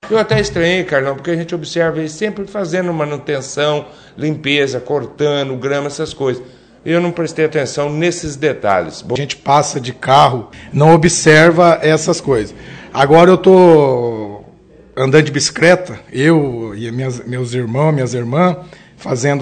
Eu até estranhei, Carlão, porque a gente observa ele sempre fazendo manutenção, limpeza, cortando grama, essas coisas. Eu não prestei atenção nesses detalhes. A gente passa de carro, não observa essas coisas. Agora eu estou andando de bicicleta, eu e meus irmãos, minhas irmãs, fazendo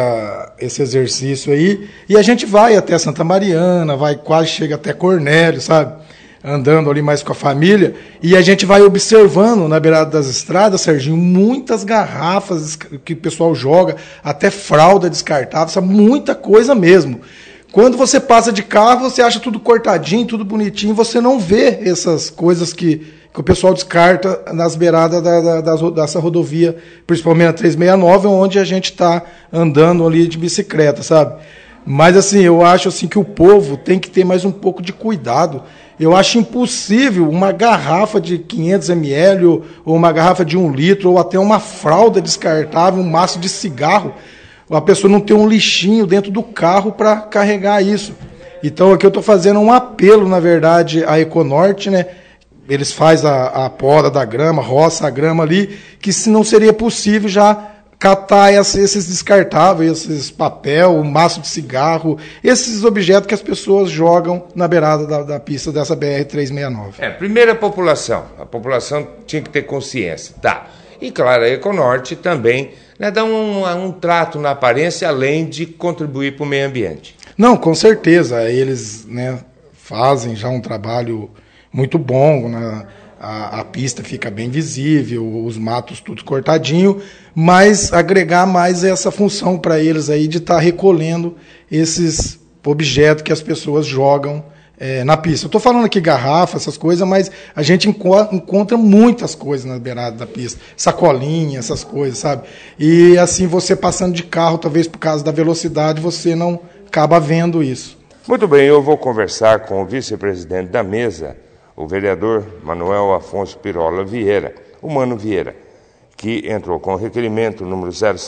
esse exercício aí, e a gente vai até Santa Mariana, quase chega até Cornélio, sabe? Andando ali mais com a família, e a gente vai observando na beirada das estradas, Serginho, muitas garrafas que o pessoal joga, até fralda descartável, sabe? Muita coisa mesmo. Quando você passa de carro, você acha tudo cortadinho, tudo bonitinho, você não vê essas coisas que o pessoal descarta nas beiradas dessa rodovia, principalmente a 369, onde a gente está andando ali de bicicleta, sabe? Mas assim, eu acho assim, que o povo tem que ter mais um pouco de cuidado. Eu acho impossível uma garrafa de 500 ml ou uma garrafa de 1 litro ou até uma fralda descartável, um maço de cigarro, a pessoa não ter um lixinho dentro do carro para carregar isso. Então aqui eu estou fazendo um apelo, na verdade, à Econorte, né? Eles fazem a poda da grama, roça a grama ali, que se não seria possível já catar esses descartáveis, esses papel, o maço de cigarro, esses objetos que as pessoas jogam na beirada da pista dessa BR-369. Primeiro a população tinha que ter consciência, tá? E claro, a Econorte também, né, dá um trato na aparência, além de contribuir para o meio ambiente. Não, com certeza, eles, né, fazem já um trabalho muito bom, né? A pista fica bem visível, os matos tudo cortadinho, mas agregar mais essa função para eles aí de estar recolhendo esses objetos que as pessoas jogam na pista. Eu estou falando aqui garrafa, essas coisas, mas a gente encontra muitas coisas na beirada da pista, sacolinha, essas coisas, sabe? E assim, você passando de carro, talvez por causa da velocidade, você não acaba vendo isso. Muito bem, eu vou conversar com o vice-presidente da mesa, o vereador Manuel Afonso Pirola Vieira, o Mano Vieira, que entrou com o requerimento número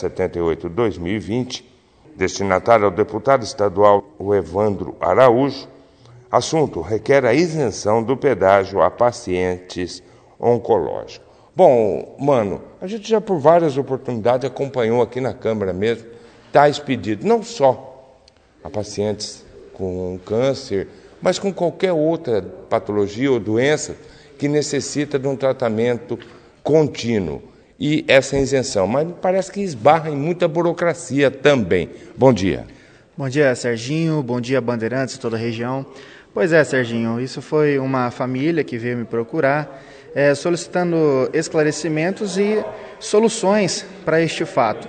078/2020, destinatário ao deputado estadual o Evandro Araújo. Assunto: requer a isenção do pedágio a pacientes oncológicos. Bom, Mano, a gente já por várias oportunidades acompanhou aqui na Câmara mesmo tais pedidos, não só a pacientes com câncer, mas com qualquer outra patologia ou doença que necessita de um tratamento contínuo. E essa isenção, mas parece que esbarra em muita burocracia também. Bom dia. Bom dia, Serginho. Bom dia, Bandeirantes, toda a região. Pois é, Serginho, isso foi uma família que veio me procurar, solicitando esclarecimentos e soluções para este fato.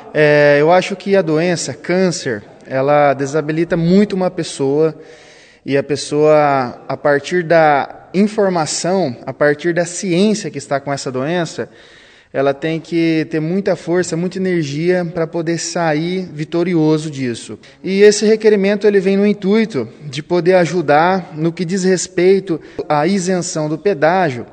Eu acho que a doença, câncer, ela desabilita muito uma pessoa. E a pessoa, a partir da informação, a partir da ciência que está com essa doença, ela tem que ter muita força, muita energia para poder sair vitorioso disso. E esse requerimento ele vem no intuito de poder ajudar no que diz respeito à isenção do pedágio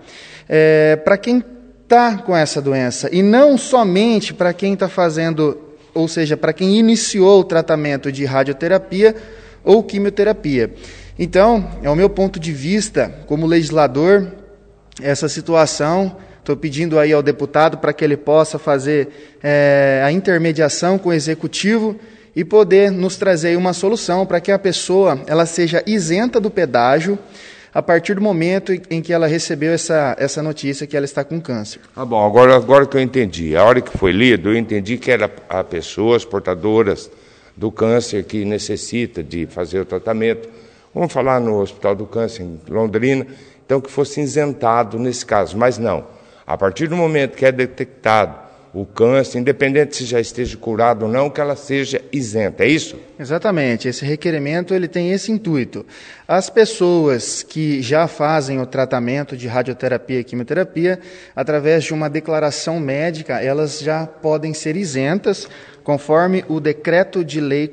para quem está com essa doença. E não somente para quem está fazendo, ou seja, para quem iniciou o tratamento de radioterapia ou quimioterapia. Então, é o meu ponto de vista, como legislador, essa situação, estou pedindo aí ao deputado para que ele possa fazer a intermediação com o executivo e poder nos trazer uma solução para que a pessoa ela seja isenta do pedágio a partir do momento em que ela recebeu essa notícia que ela está com câncer. Bom, agora que eu entendi, a hora que foi lido, eu entendi que era a pessoas portadoras do câncer que necessita de fazer o tratamento. Vamos falar no Hospital do Câncer em Londrina, então que fosse isentado nesse caso, mas não. A partir do momento que é detectado o câncer, independente se já esteja curado ou não, que ela seja isenta, é isso? Exatamente, esse requerimento ele tem esse intuito. As pessoas que já fazem o tratamento de radioterapia e quimioterapia, através de uma declaração médica, elas já podem ser isentas, conforme o Decreto de Lei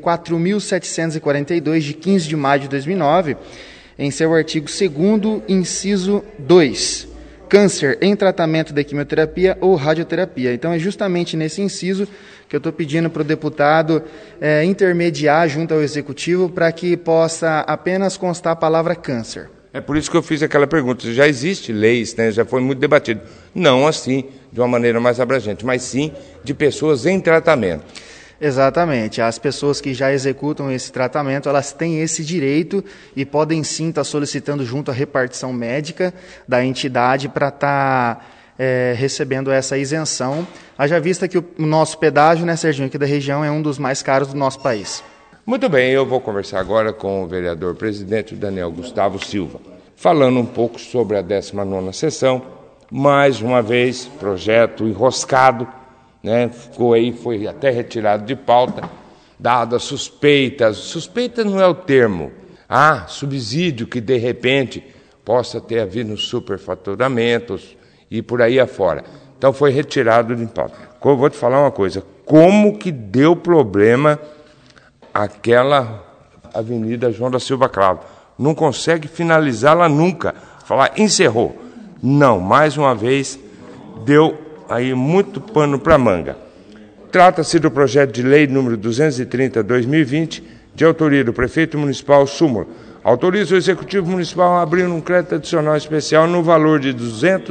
4.742, de 15 de maio de 2009, em seu artigo 2º, inciso 2, câncer em tratamento de quimioterapia ou radioterapia. Então, é justamente nesse inciso que eu estou pedindo para o deputado intermediar junto ao Executivo para que possa apenas constar a palavra câncer. É por isso que eu fiz aquela pergunta. Já existe leis, né? Já foi muito debatido. Não assim, de uma maneira mais abrangente, mas sim de pessoas em tratamento. Exatamente. As pessoas que já executam esse tratamento, elas têm esse direito e podem sim estar solicitando junto à repartição médica da entidade para estar recebendo essa isenção. Haja vista que o nosso pedágio, né, Serginho, aqui da região é um dos mais caros do nosso país. Muito bem, eu vou conversar agora com o vereador presidente Daniel Gustavo Silva, falando um pouco sobre a 19ª sessão. Mais uma vez, projeto enroscado, né? Ficou aí, foi até retirado de pauta, dadas suspeitas. Suspeita não é o termo. Subsídio que de repente possa ter havido superfaturamentos e por aí afora. Então foi retirado de pauta. Eu vou te falar uma coisa, como que deu problema aquela Avenida João da Silva Cravo? Não consegue finalizá-la nunca. Falar, encerrou. Não, mais uma vez, deu aí muito pano para manga. Trata-se do projeto de lei número 230/2020, de autoria do prefeito municipal Súmor. Autoriza o Executivo Municipal a abrir um crédito adicional especial no valor de R$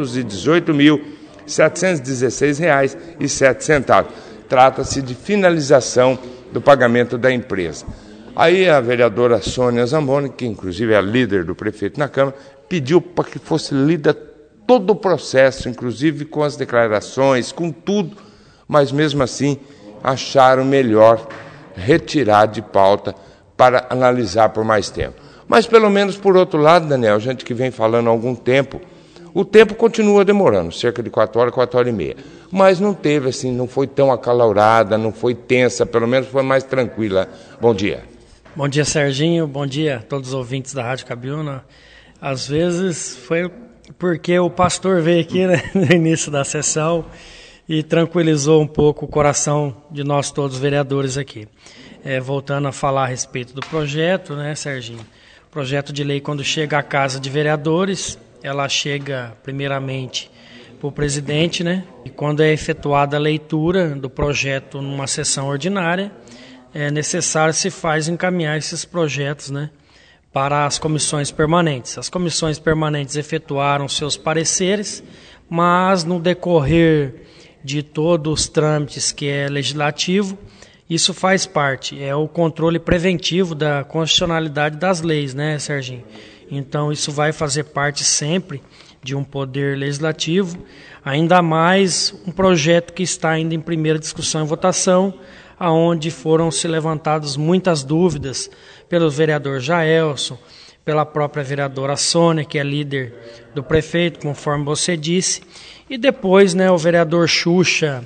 218.716,07. Trata-se de finalização do pagamento da empresa. Aí a vereadora Sônia Zamboni, que inclusive é a líder do prefeito na Câmara, pediu para que fosse lida todo o processo, inclusive com as declarações, com tudo, mas mesmo assim acharam melhor retirar de pauta para analisar por mais tempo. Mas pelo menos por outro lado, Daniel, gente que vem falando há algum tempo, o tempo continua demorando, cerca de 4 horas, 4 horas e meia. Mas não teve assim, não foi tão acalorada, não foi tensa, pelo menos foi mais tranquila. Bom dia. Bom dia, Serginho. Bom dia a todos os ouvintes da Rádio Cabiúna. Às vezes foi porque o pastor veio aqui, né, no início da sessão e tranquilizou um pouco o coração de nós todos os vereadores aqui. Voltando a falar a respeito do projeto, né, Serginho? O projeto de lei, quando chega à Casa de Vereadores, ela chega primeiramente para o presidente, né? E quando é efetuada a leitura do projeto numa sessão ordinária, é necessário se faz encaminhar esses projetos, né, para as comissões permanentes. As comissões permanentes efetuaram seus pareceres, mas no decorrer de todos os trâmites que é legislativo, isso faz parte, é o controle preventivo da constitucionalidade das leis, né, Serginho? Então isso vai fazer parte sempre de um poder legislativo, ainda mais um projeto que está ainda em primeira discussão e votação, aonde foram se levantadas muitas dúvidas pelo vereador Jaelson, pela própria vereadora Sônia, que é líder do prefeito, conforme você disse, e depois, né, o vereador Xuxa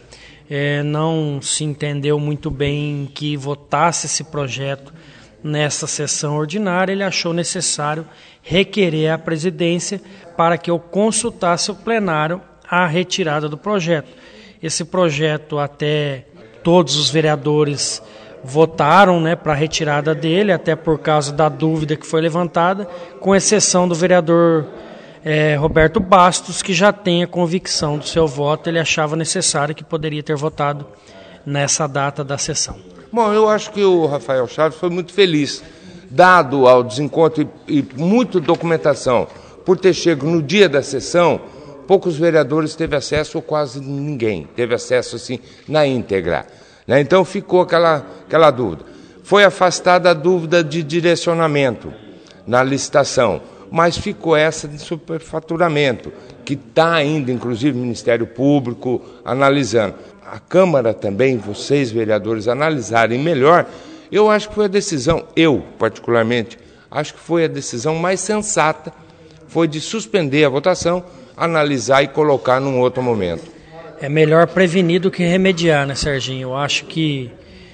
não se entendeu muito bem que votasse esse projeto nessa sessão ordinária. Ele achou necessário requerer à presidência para que eu consultasse o plenário a retirada do projeto. Esse projeto, até todos os vereadores votaram, né, para a retirada dele, até por causa da dúvida que foi levantada, com exceção do vereador Roberto Bastos, que já tem a convicção do seu voto. Ele achava necessário que poderia ter votado nessa data da sessão. Bom, eu acho que o Rafael Chaves foi muito feliz, dado ao desencontro e muita documentação, por ter chego no dia da sessão, poucos vereadores teve acesso, ou quase ninguém teve acesso assim na íntegra, né? Então ficou aquela dúvida. Foi afastada a dúvida de direcionamento na licitação, mas ficou essa de superfaturamento, que está ainda, inclusive, o Ministério Público analisando. A Câmara também, vocês, vereadores, analisarem melhor. Eu acho que foi a decisão, eu particularmente, acho que foi a decisão mais sensata, foi de suspender a votação, analisar e colocar num outro momento. É melhor prevenir do que remediar, né, Serginho? Eu acho que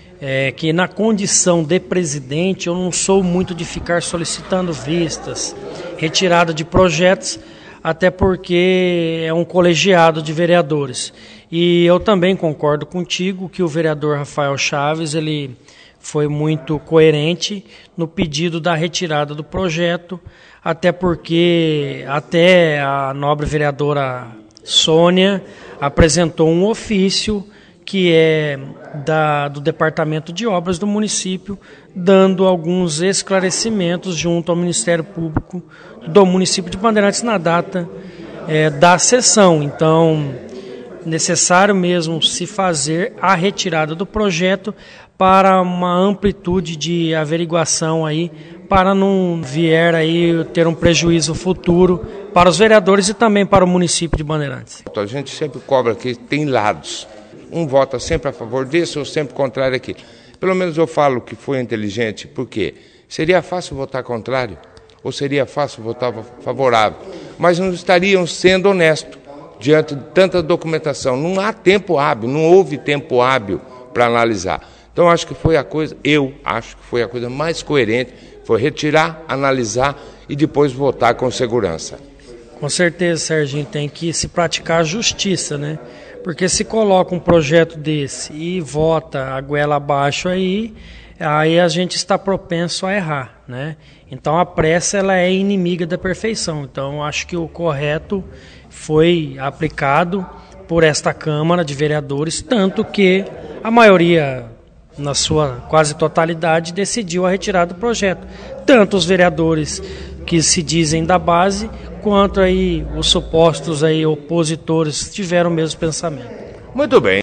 na condição de presidente eu não sou muito de ficar solicitando vistas, retirada de projetos, até porque é um colegiado de vereadores. E eu também concordo contigo que o vereador Rafael Chaves, ele foi muito coerente no pedido da retirada do projeto, até porque até a nobre vereadora Sônia apresentou um ofício que é do Departamento de Obras do município, dando alguns esclarecimentos junto ao Ministério Público do município de Bandeirantes na data da sessão. Então, necessário mesmo se fazer a retirada do projeto para uma amplitude de averiguação aí, para não vier aí ter um prejuízo futuro para os vereadores e também para o município de Bandeirantes. A gente sempre cobra que tem lados. Um vota sempre a favor desse ou sempre contrário aqui. Pelo menos eu falo que foi inteligente, porque seria fácil votar contrário ou seria fácil votar favorável, mas não estariam sendo honestos diante de tanta documentação. Não há tempo hábil, não houve tempo hábil para analisar. Então acho que foi a coisa mais coerente, foi retirar, analisar e depois votar com segurança. Com certeza, Serginho, tem que se praticar a justiça, né? Porque se coloca um projeto desse e vota a goela abaixo aí a gente está propenso a errar, né? Então a pressa ela é inimiga da perfeição. Então acho que o correto foi aplicado por esta Câmara de Vereadores, tanto que a maioria, na sua quase totalidade, decidiu a retirada do projeto. Tanto os vereadores que se dizem da base, quanto aí os supostos aí opositores tiveram o mesmo pensamento. Muito bem.